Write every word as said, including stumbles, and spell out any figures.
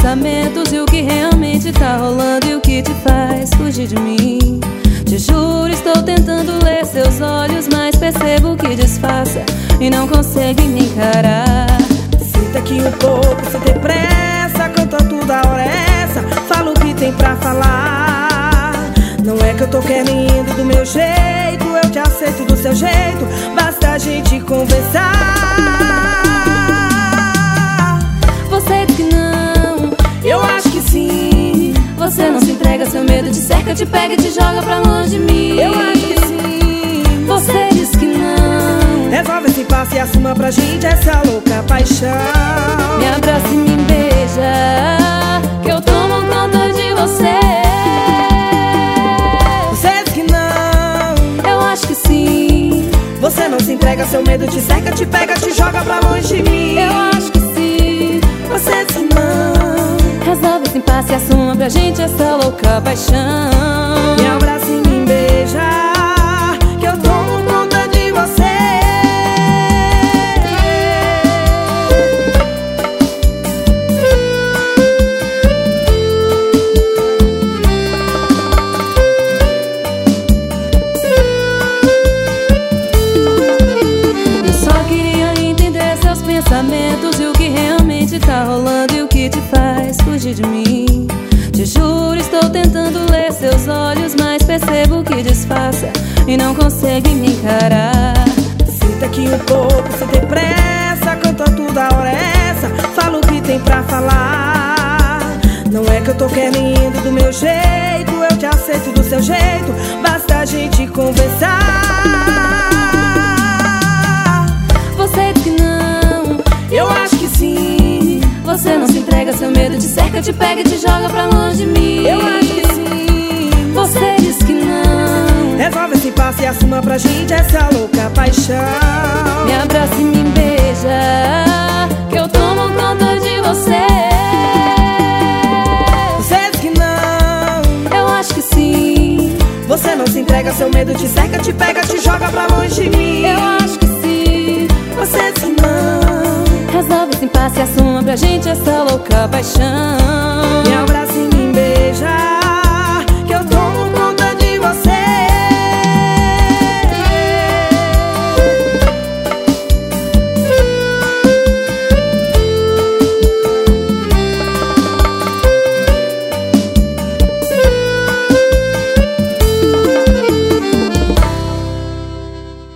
pensamentos e o que realmente tá rolando e o que te faz fugir de mim. Te juro, estou tentando ler seus olhos, mas percebo que disfarça e não consegue me encarar. Senta aqui um pouco, sem ter pressa, canta tudo, a hora é essa, fala o que tem pra falar. Não é que eu tô querendo do meu jeito, eu te aceito do seu jeito, basta a gente conversar. Você diz que não, eu acho que sim. Você não se entrega, seu medo te cerca, te pega e te joga pra longe de mim. Eu acho que sim. Você diz que não, resolve esse passo e assuma pra gente essa louca paixão. me abraça e me beija, que eu tomo conta de você. Você diz que não, Eu acho que sim. você não se entrega, seu medo te cerca, te pega, te joga pra longe de mim. Eu acho que sim. Você diz que não, Resolve esse impasse e assuma pra gente essa louca paixão. me abraça e me beija, que eu tomo conta de você. Eu só queria entender seus pensamentos e o que realmente tá rolando e o que te faz fugir de mim. Te juro, estou tentando ler seus olhos, mas percebo que disfarça e não consegue me encarar. Senta aqui um pouco, sem ter pressa, canta tudo, a hora é essa, fala o que tem pra falar. Não é que eu tô querendo do meu jeito, eu te aceito do seu jeito, basta a gente conversar. Você diz que não, Eu acho que sim. você não se entrega, seu medo te cerca, te pega e te joga pra longe de mim. Eu acho que sim. Você diz que não, Resolve esse passo e assuma pra gente essa louca paixão. me abraça e me beija, que eu tomo conta de você. Você diz que não, Eu acho que sim. você não se entrega, seu medo te cerca, te pega, te joga pra longe de mim. Eu acho que sim. Você diz que não, Resolve esse impasse e assuma pra gente essa louca paixão. me abraça e me beija,